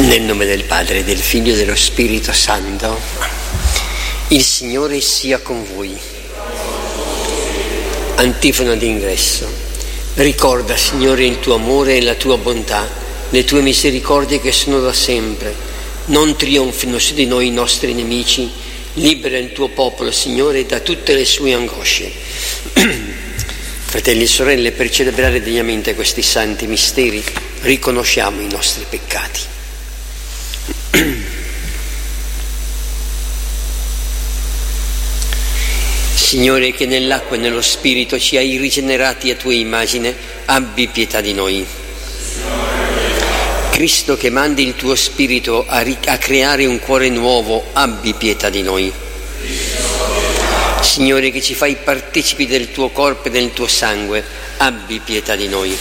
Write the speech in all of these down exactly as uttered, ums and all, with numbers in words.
Nel nome del Padre, del Figlio e dello Spirito Santo. Il Signore sia con voi. Antifona d'ingresso. Ricorda, Signore, il tuo amore e la tua bontà, le tue misericordie che sono da sempre. Non trionfino su di noi i nostri nemici. Libera il tuo popolo, Signore, da tutte le sue angosce. Fratelli e sorelle, per celebrare degnamente questi santi misteri, riconosciamo i nostri peccati. Signore, che nell'acqua e nello Spirito ci hai rigenerati a tua immagine, abbi pietà di noi. Cristo, che mandi il tuo Spirito a, ri- a creare un cuore nuovo, abbi pietà di noi. Signore, che ci fai partecipi del tuo corpo e del tuo sangue, abbi pietà di noi.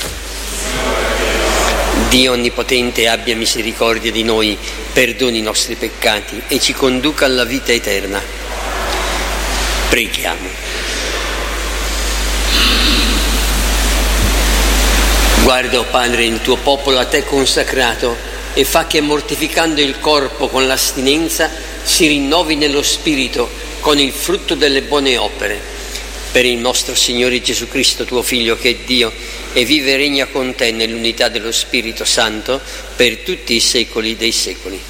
Dio Onnipotente abbia misericordia di noi, perdoni i nostri peccati e ci conduca alla vita eterna. Preghiamo. Guarda, o Padre, il tuo popolo a te consacrato e fa che, mortificando il corpo con l'astinenza, si rinnovi nello spirito con il frutto delle buone opere. Per il nostro Signore Gesù Cristo, tuo Figlio, che è Dio e vive e regna con te nell'unità dello Spirito Santo per tutti i secoli dei secoli.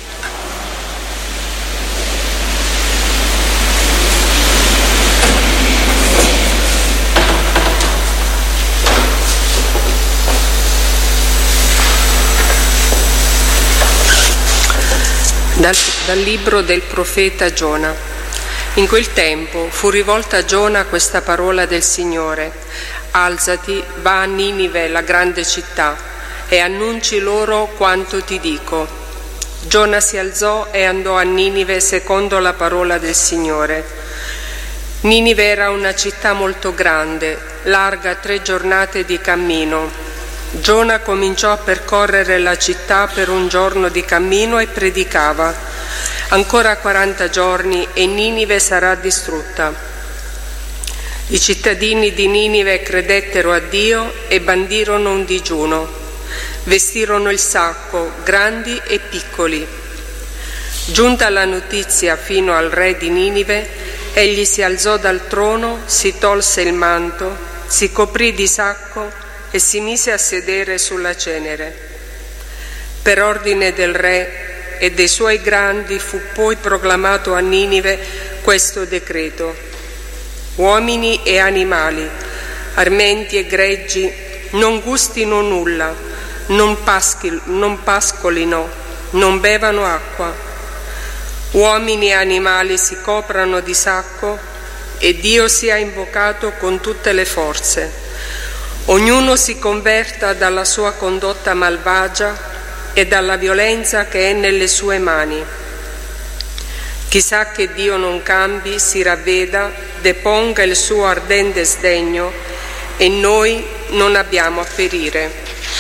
Dal, dal libro del profeta Giona. In quel tempo fu rivolta a Giona questa parola del Signore: alzati, va a Ninive, la grande città, e annunci loro quanto ti dico. Giona si alzò e andò a Ninive secondo la parola del Signore. Ninive era una città molto grande, larga tre giornate di cammino. Giona cominciò a percorrere la città per un giorno di cammino e predicava: ancora quaranta giorni e Ninive sarà distrutta. I cittadini di Ninive credettero a Dio e bandirono un digiuno. Vestirono il sacco, grandi e piccoli. Giunta la notizia fino al re di Ninive, egli si alzò dal trono, si tolse il manto, si coprì di sacco e si mise a sedere sulla cenere. Per ordine del re e dei suoi grandi fu poi proclamato a Ninive questo decreto: uomini e animali, armenti e greggi, non gustino nulla, non, paschi, non pascolino, non bevano acqua. Uomini e animali si coprano di sacco e Dio sia invocato con tutte le forze. Ognuno si converta dalla sua condotta malvagia e dalla violenza che è nelle sue mani. Chi sa che Dio non cambi, si ravveda, deponga il suo ardente sdegno e noi non abbiamo a perire.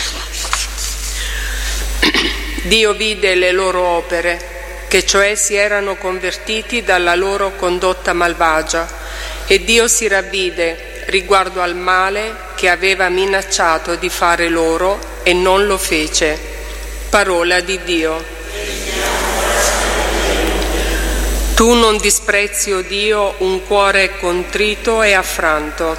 Dio vide le loro opere, che cioè si erano convertiti dalla loro condotta malvagia, e Dio si ravvide riguardo al male che aveva minacciato di fare loro e non lo fece. Parola di Dio. Tu non disprezzi, o Dio, un cuore contrito e affranto.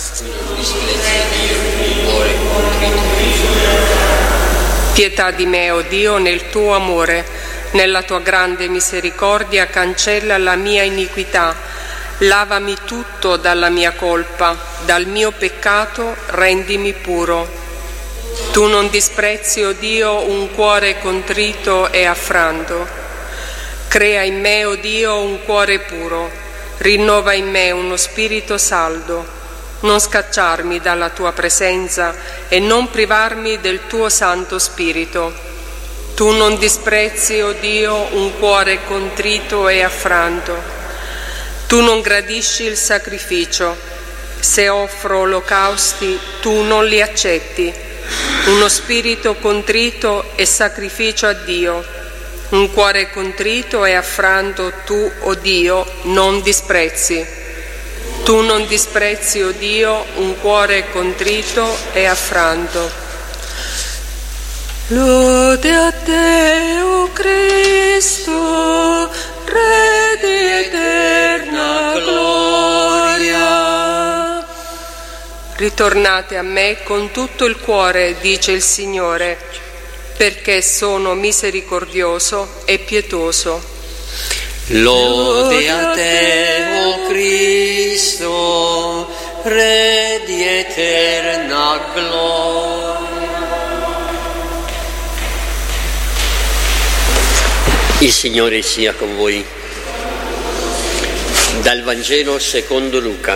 Pietà di me, o Dio, nel tuo amore, nella tua grande misericordia cancella la mia iniquità. Lavami tutto dalla mia colpa, dal mio peccato rendimi puro. Tu non disprezzi, o Dio, un cuore contrito e affranto. Crea in me, o Dio, un cuore puro. Rinnova in me uno spirito saldo. Non scacciarmi dalla tua presenza e non privarmi del tuo Santo Spirito. Tu non disprezzi, o Dio, un cuore contrito e affranto. Tu non gradisci il sacrificio. Se offro olocausti, tu non li accetti. Uno spirito contrito e sacrificio a Dio. Un cuore contrito e affranto tu, o Dio, non disprezzi. Tu non disprezzi, o Dio, un cuore contrito e affranto. Lode a te, o Cristo, Re di eterna gloria. Ritornate a me con tutto il cuore, dice il Signore, perché sono misericordioso e pietoso. Lode a te, o Cristo, Re di eterna gloria. Il Signore sia con voi. Dal Vangelo secondo Luca.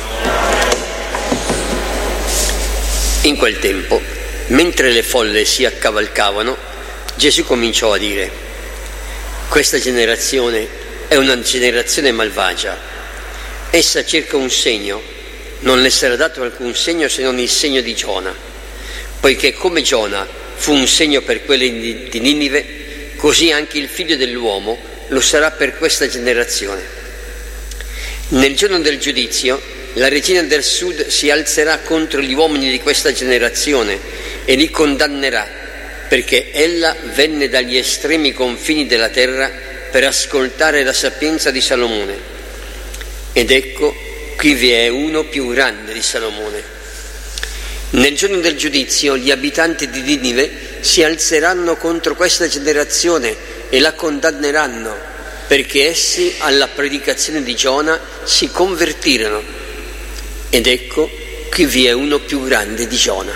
In quel tempo, mentre le folle si accavalcavano, Gesù cominciò a dire: questa generazione è una generazione malvagia. Essa cerca un segno, non le sarà dato alcun segno se non il segno di Giona. Poiché come Giona fu un segno per quelli di Ninive, così anche il figlio dell'uomo lo sarà per questa generazione. Nel giorno del giudizio, la regina del sud si alzerà contro gli uomini di questa generazione e li condannerà, perché ella venne dagli estremi confini della terra per ascoltare la sapienza di Salomone. Ed ecco, qui vi è uno più grande di Salomone. Nel giorno del giudizio gli abitanti di Ninive si alzeranno contro questa generazione e la condanneranno, perché essi alla predicazione di Giona si convertirono. Ed ecco, qui vi è uno più grande di Giona.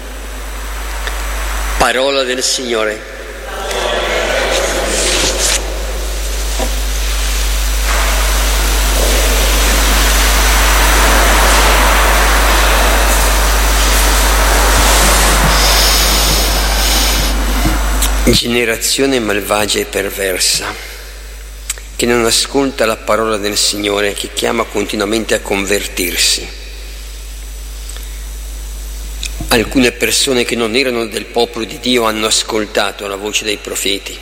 Parola del Signore. Generazione malvagia e perversa, che non ascolta la parola del Signore, che chiama continuamente a convertirsi. Alcune persone che non erano del popolo di Dio hanno ascoltato la voce dei profeti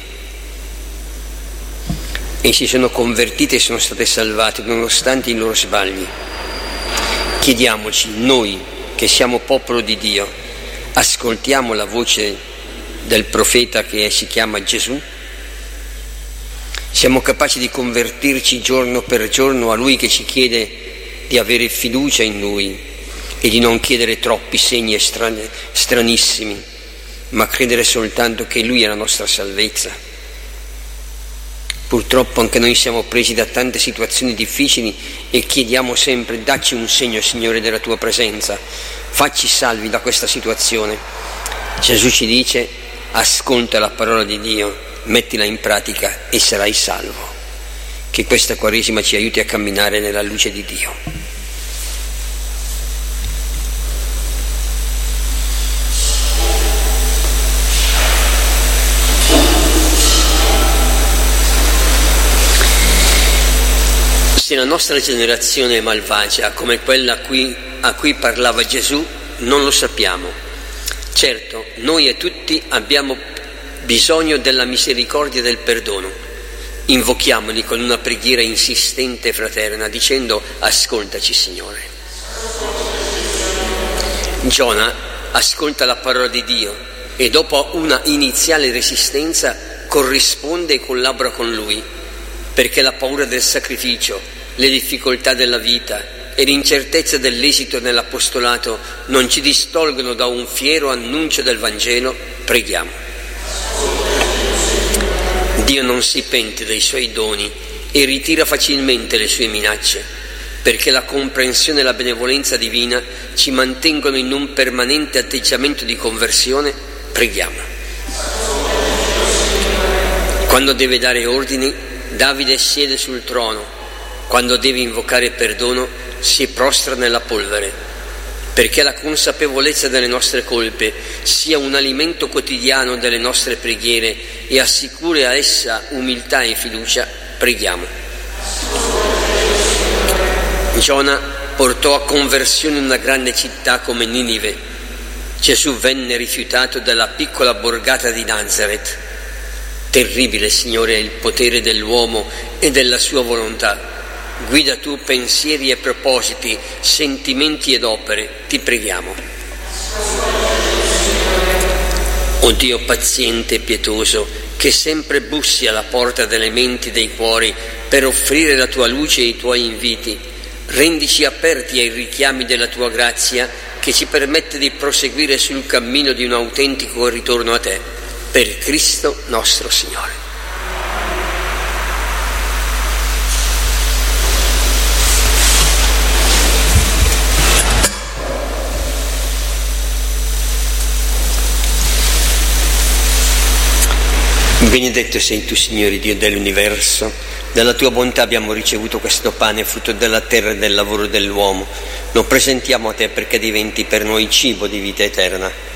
e si sono convertite e sono state salvate nonostante i loro sbagli. Chiediamoci, noi che siamo popolo di Dio, ascoltiamo la voce del profeta che si chiama Gesù? Siamo capaci di convertirci giorno per giorno a Lui che ci chiede di avere fiducia in Lui e di non chiedere troppi segni strani, stranissimi, ma credere soltanto che Lui è la nostra salvezza? Purtroppo anche noi siamo presi da tante situazioni difficili e chiediamo sempre: dacci un segno, Signore, della Tua presenza, facci salvi da questa situazione. Gesù ci dice: ascolta la parola di Dio, mettila in pratica e sarai salvo. Che questa Quaresima ci aiuti a camminare nella luce di Dio. Se la nostra generazione è malvagia come quella a cui, a cui parlava Gesù, non lo sappiamo. Certo, noi e tutti abbiamo bisogno della misericordia e del perdono. Invochiamoli con una preghiera insistente e fraterna, dicendo: ascoltaci, Signore. Giona ascolta la parola di Dio e dopo una iniziale resistenza corrisponde e collabora con Lui, perché la paura del sacrificio, le difficoltà della vita e l'incertezza dell'esito nell'apostolato non ci distolgono da un fiero annuncio del Vangelo. Preghiamo. Dio non si pente dei Suoi doni e ritira facilmente le Sue minacce, perché la comprensione e la benevolenza divina ci mantengono in un permanente atteggiamento di conversione. Preghiamo. Quando deve dare ordini, Davide siede sul trono. Quando deve invocare perdono, si prostra nella polvere, perché la consapevolezza delle nostre colpe sia un alimento quotidiano delle nostre preghiere e assicuri a essa umiltà e fiducia. Preghiamo. Giona portò a conversione una grande città come Ninive. Gesù venne rifiutato dalla piccola borgata di Nazareth. Terribile, Signore, è il potere dell'uomo e della sua volontà. Guida tu pensieri e propositi, sentimenti ed opere, ti preghiamo. O Dio paziente e pietoso, che sempre bussi alla porta delle menti e dei cuori per offrire la tua luce e i tuoi inviti, rendici aperti ai richiami della tua grazia che ci permette di proseguire sul cammino di un autentico ritorno a te, per Cristo nostro Signore. Benedetto sei tu, Signore Dio dell'universo, dalla tua bontà abbiamo ricevuto questo pane, frutto della terra e del lavoro dell'uomo. Lo presentiamo a te perché diventi per noi cibo di vita eterna.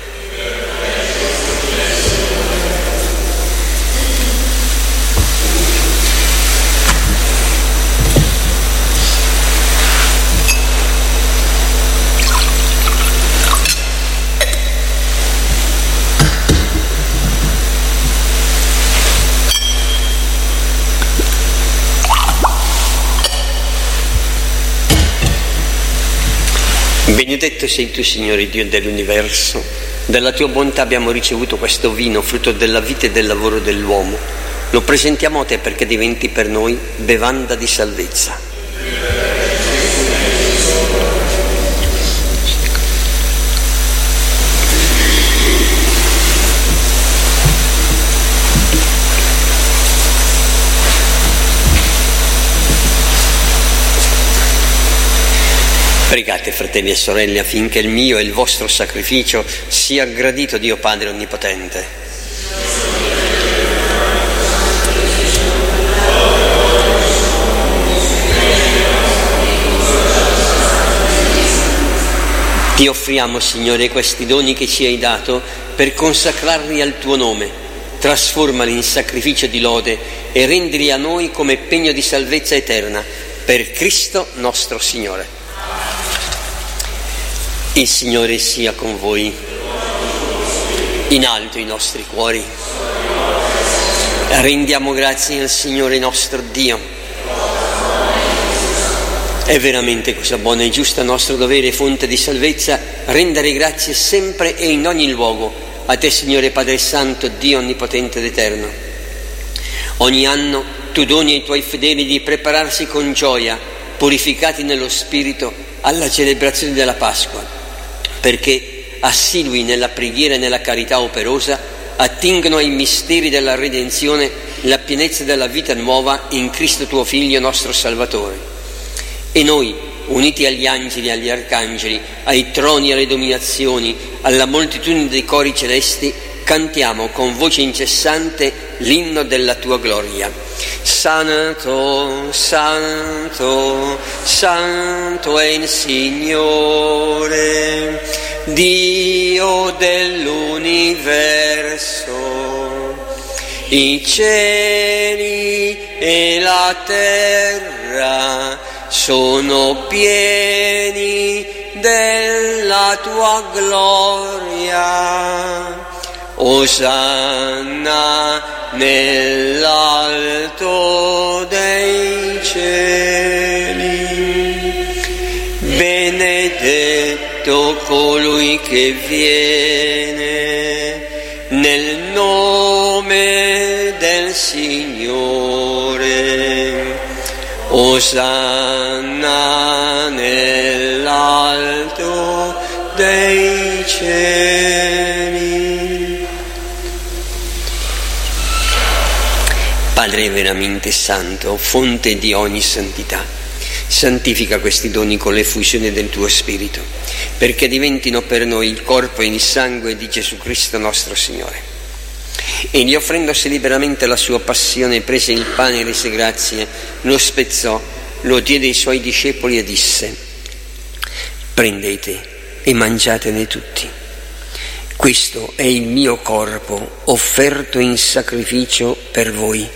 Benedetto sei tu, Signore Dio dell'universo, dalla tua bontà abbiamo ricevuto questo vino, frutto della vita e del lavoro dell'uomo. Lo presentiamo a te perché diventi per noi bevanda di salvezza. Pregate, fratelli e sorelle, affinché il mio e il vostro sacrificio sia gradito Dio Padre Onnipotente. Ti offriamo, Signore, questi doni che ci hai dato per consacrarli al tuo nome. Trasformali in sacrificio di lode e rendili a noi come pegno di salvezza eterna, per Cristo nostro Signore. Il Signore sia con voi. In alto i nostri cuori. Rendiamo grazie al Signore nostro Dio. È veramente cosa buona e giusta, nostro dovere e fonte di salvezza, rendere grazie sempre e in ogni luogo a te, Signore Padre Santo, Dio Onnipotente ed Eterno. Ogni anno tu doni ai tuoi fedeli di prepararsi con gioia, purificati nello Spirito, alla celebrazione della Pasqua, perché assidui nella preghiera e nella carità operosa attingono ai misteri della redenzione, la pienezza della vita nuova in Cristo tuo Figlio, nostro Salvatore. E noi, uniti agli angeli e agli arcangeli, ai troni e alle dominazioni, alla moltitudine dei cori celesti, cantiamo con voce incessante l'inno della tua gloria. Santo, Santo, Santo è il Signore, Dio dell'universo. I cieli e la terra sono pieni della tua gloria. Osanna nell'alto dei cieli. Benedetto colui che viene nel nome del Signore. Osanna nell'alto dei cieli. Padre veramente santo, fonte di ogni santità, santifica questi doni con l'effusione del tuo Spirito, perché diventino per noi il corpo e il sangue di Gesù Cristo nostro Signore. Egli, offrendosi liberamente la sua passione, prese il pane e rese grazie, lo spezzò, lo diede ai suoi discepoli e disse: prendete e mangiatene tutti. Questo è il mio corpo offerto in sacrificio per voi.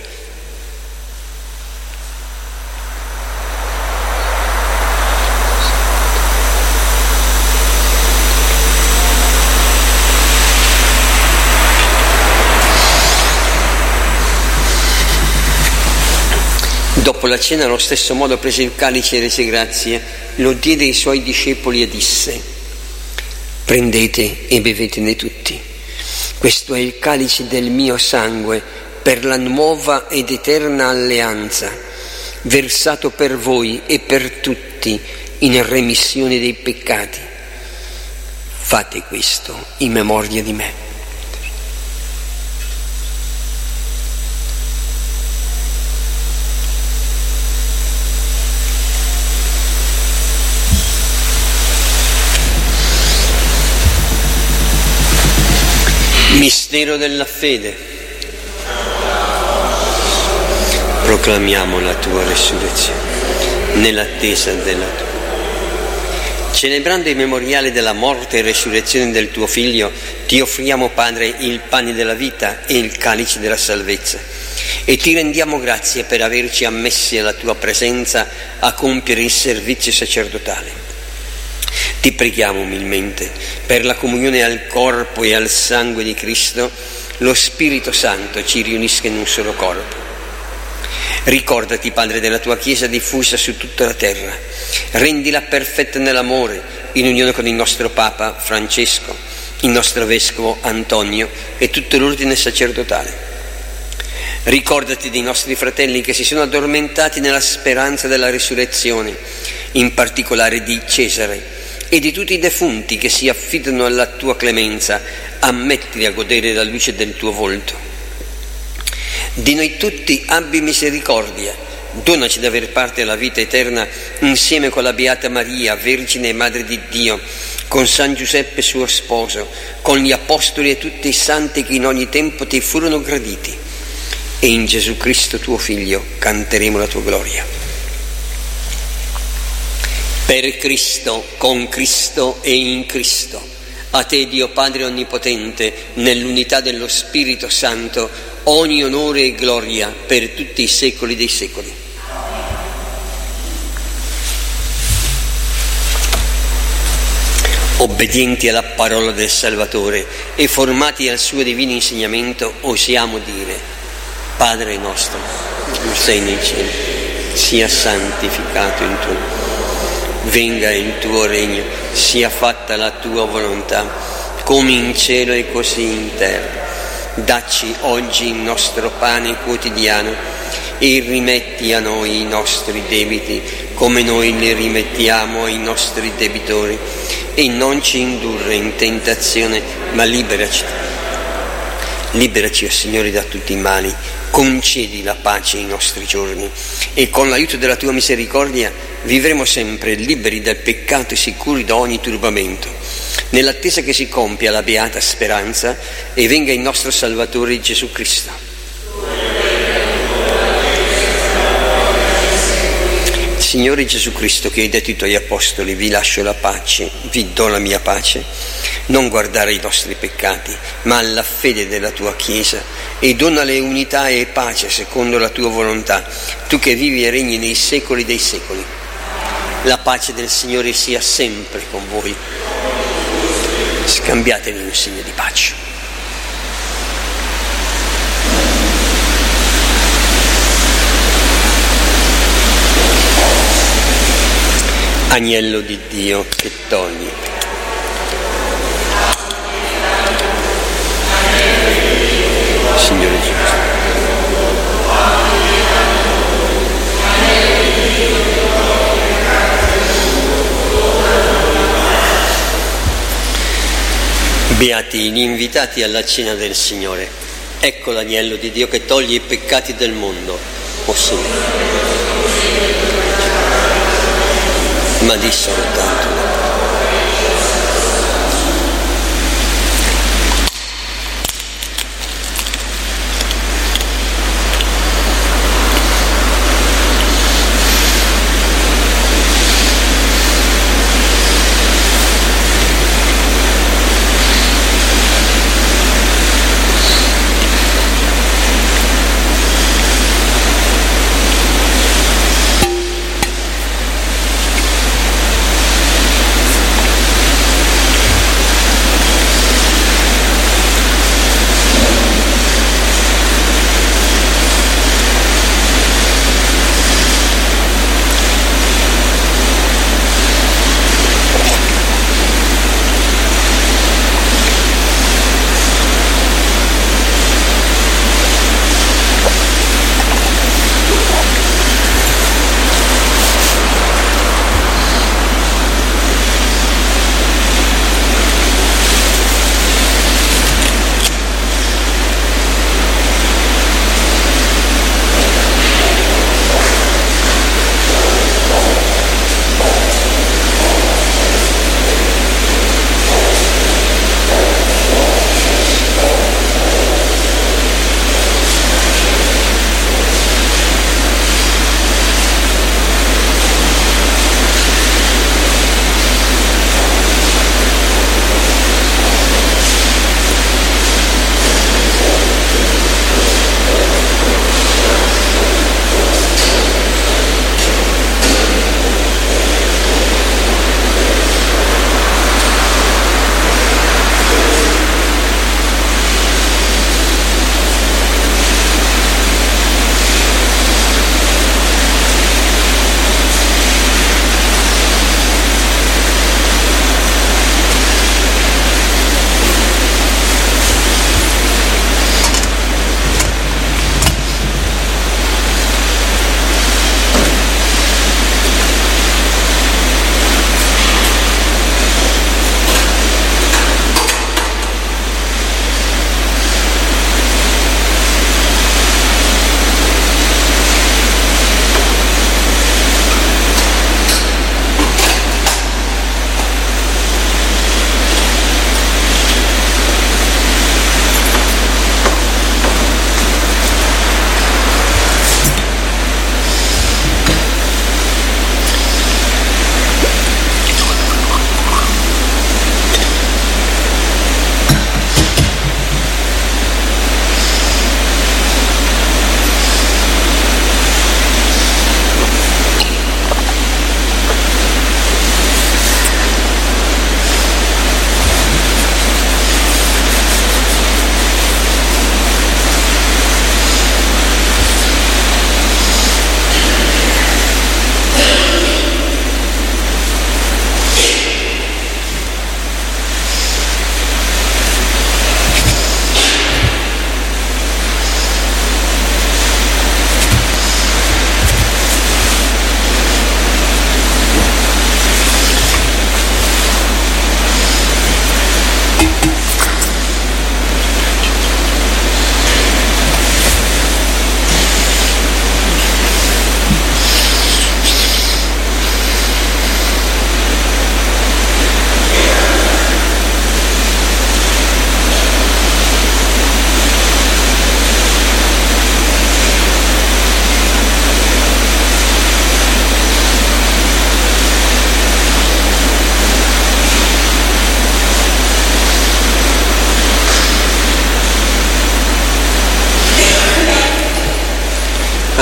Dopo la cena, allo stesso modo, prese il calice e rese grazie, lo diede ai suoi discepoli e disse: prendete e bevetene tutti. Questo è il calice del mio sangue per la nuova ed eterna alleanza, versato per voi e per tutti in remissione dei peccati. Fate questo in memoria di me. Mistero della fede. Proclamiamo la tua resurrezione nell'attesa della tua. Celebrando il memoriale della morte e resurrezione del tuo Figlio, ti offriamo, Padre, il pane della vita e il calice della salvezza, e ti rendiamo grazie per averci ammessi alla tua presenza a compiere il servizio sacerdotale. Ti preghiamo umilmente per la comunione al corpo e al sangue di Cristo, lo Spirito Santo ci riunisca in un solo corpo. Ricordati, Padre, della tua Chiesa diffusa su tutta la terra, rendila perfetta nell'amore, in unione con il nostro Papa Francesco, il nostro Vescovo Antonio e tutto l'ordine sacerdotale. Ricordati dei nostri fratelli che si sono addormentati nella speranza della risurrezione, in particolare di Cesare, e di tutti i defunti che si affidano alla tua clemenza. Ammettili a godere la luce del tuo volto. Di noi tutti abbi misericordia, donaci di aver parte alla vita eterna insieme con la Beata Maria, Vergine e Madre di Dio, con San Giuseppe suo sposo, con gli Apostoli e tutti i santi che in ogni tempo ti furono graditi, e in Gesù Cristo tuo Figlio canteremo la tua gloria. Per Cristo, con Cristo e in Cristo, a te Dio Padre Onnipotente, nell'unità dello Spirito Santo, ogni onore e gloria per tutti i secoli dei secoli. Obbedienti alla parola del Salvatore e formati al suo divino insegnamento, osiamo dire: Padre nostro, tu sei nei cieli, sia santificato il tuo nome. Venga il tuo regno, sia fatta la tua volontà, come in cielo e così in terra. Dacci oggi il nostro pane quotidiano e rimetti a noi i nostri debiti, come noi li rimettiamo ai nostri debitori, e non ci indurre in tentazione, ma liberaci. Liberaci, o Signore, da tutti i mali, concedi la pace ai nostri giorni, e con l'aiuto della tua misericordia vivremo sempre liberi dal peccato e sicuri da ogni turbamento, nell'attesa che si compia la beata speranza e venga il nostro Salvatore Gesù Cristo. Signore Gesù Cristo, che hai detto ai tuoi apostoli: vi lascio la pace, vi do la mia pace, non guardare i nostri peccati, ma alla fede della tua Chiesa, e donale unità e pace secondo la tua volontà, tu che vivi e regni nei secoli dei secoli. La pace del Signore sia sempre con voi. Scambiatevi un segno di pace. Agnello di Dio che togli. Signore Gesù. Beati gli invitati alla cena del Signore. Ecco l'agnello di Dio che toglie i peccati del mondo. O Signore. Ma di soltanto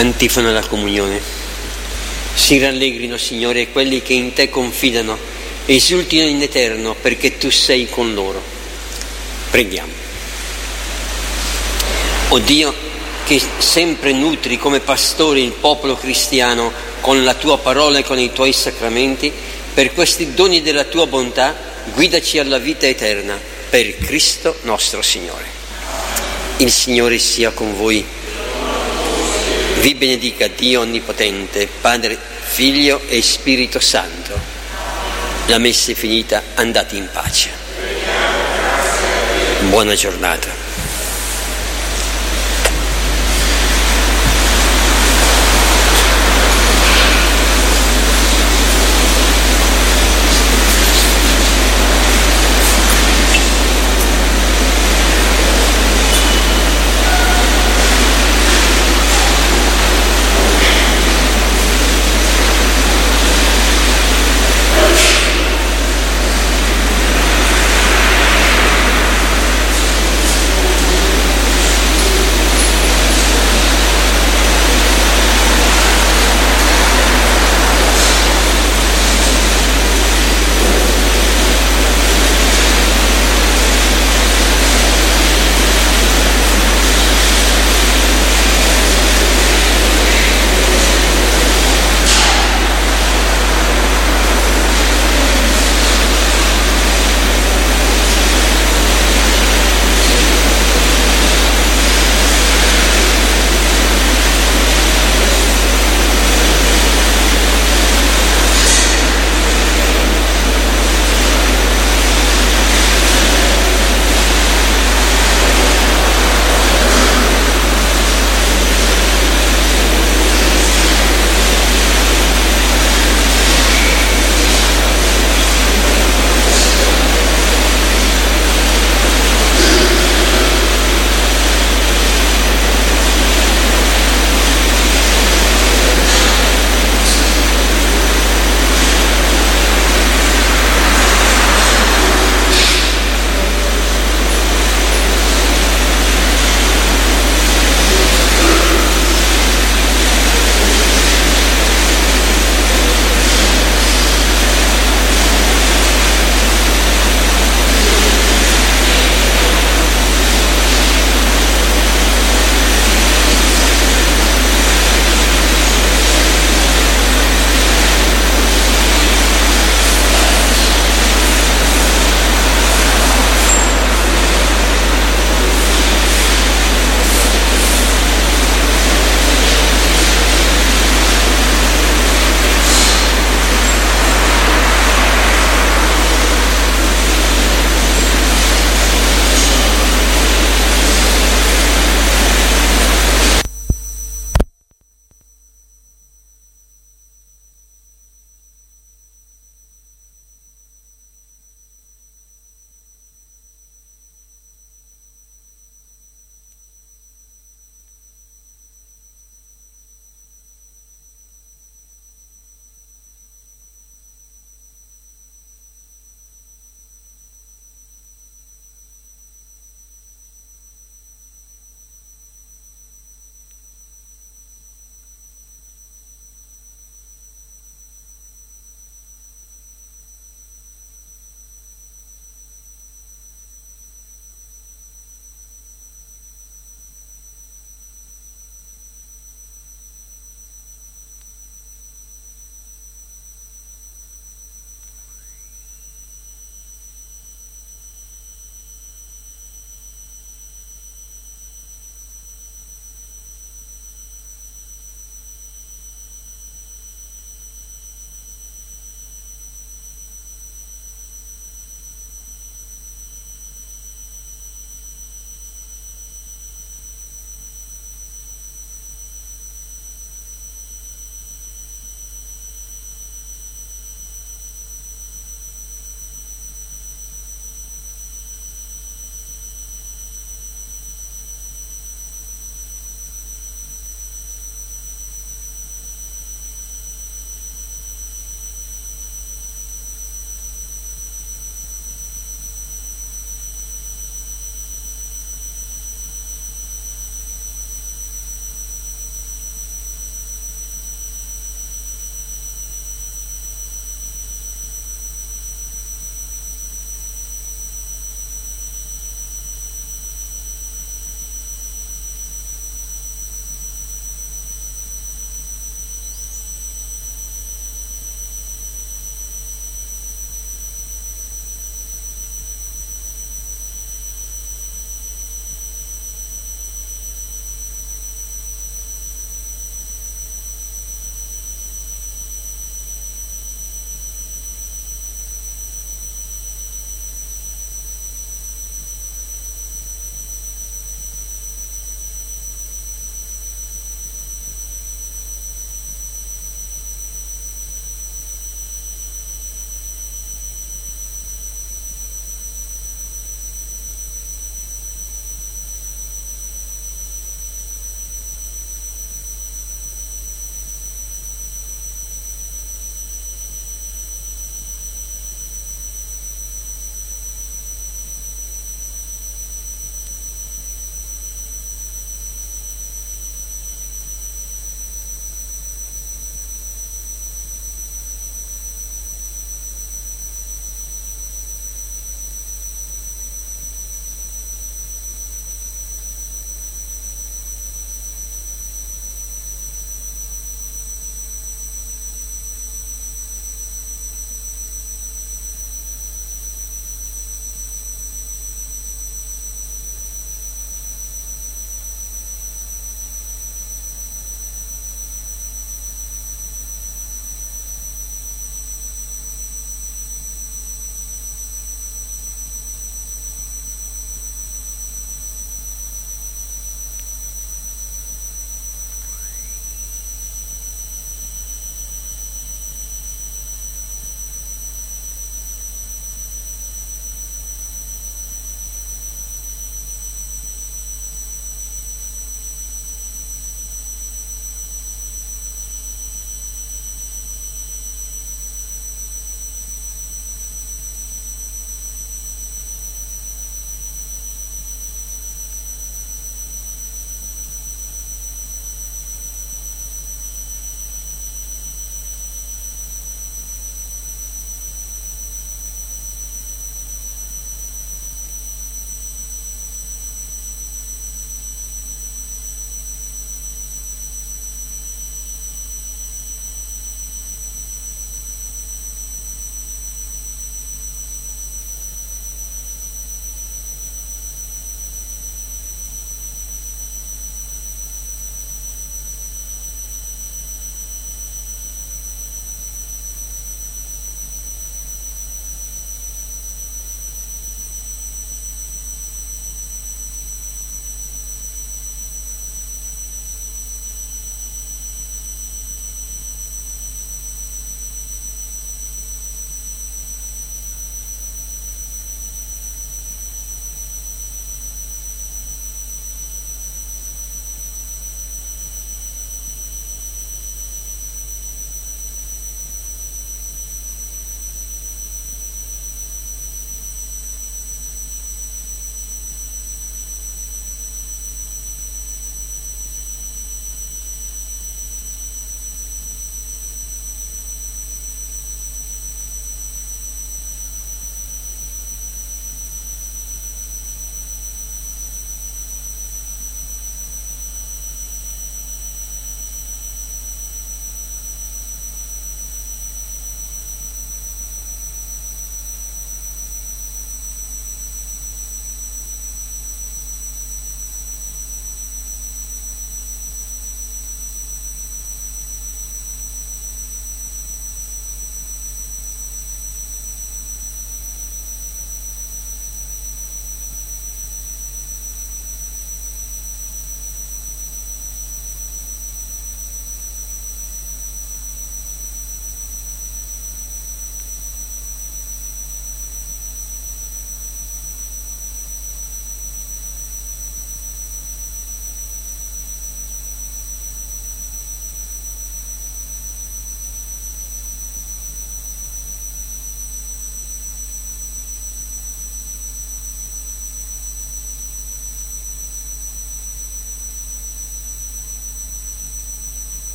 Antifona alla comunione. Si rallegrino, Signore, quelli che in te confidano, esultino in eterno perché tu sei con loro. Preghiamo. O Dio, che sempre nutri come pastore il popolo cristiano con la tua parola e con i tuoi sacramenti, per questi doni della tua bontà, guidaci alla vita eterna, per Cristo nostro Signore. Il Signore sia con voi. Vi benedica Dio Onnipotente, Padre, Figlio e Spirito Santo. La messa è finita, andate in pace. Buona giornata.